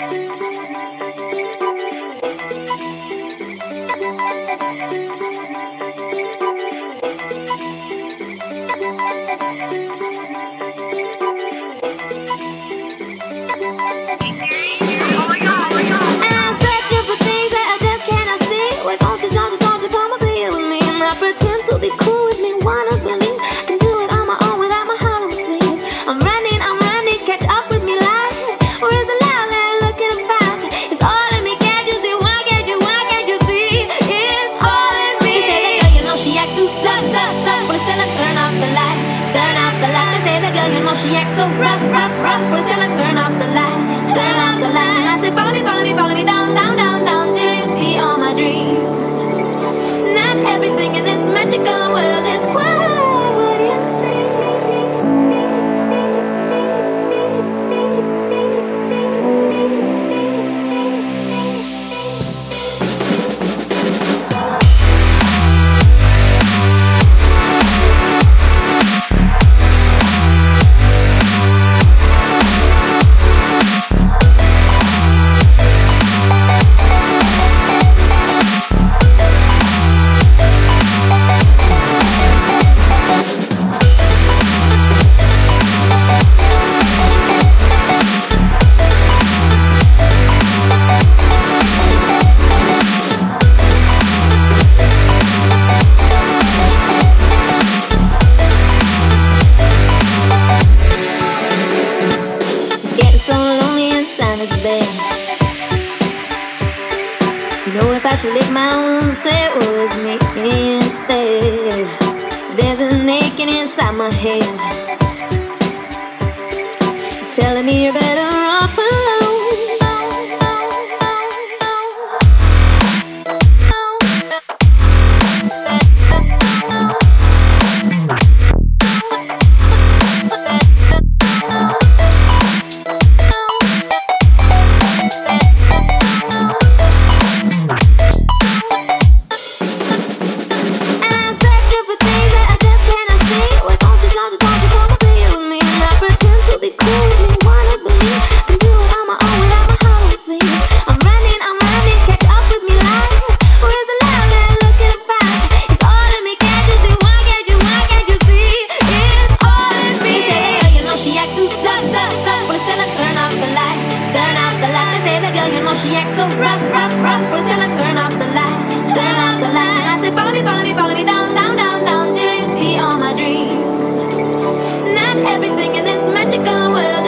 She acts so rough, rough, rough. But it's like turn off the light, turn off the light. I say follow me, follow me, follow me down, down, down, down till you see all my dreams. Not everything in this magical world is quite what it seems. I should lick my wounds, say it was me instead. There's an aching inside my head. It's telling me you're better off alone. She acts so rough, rough, rough. But it's like turn off the light, turn off the light. I say follow me, follow me, follow me down, down, down, down till you see all my dreams. Not everything in this magical world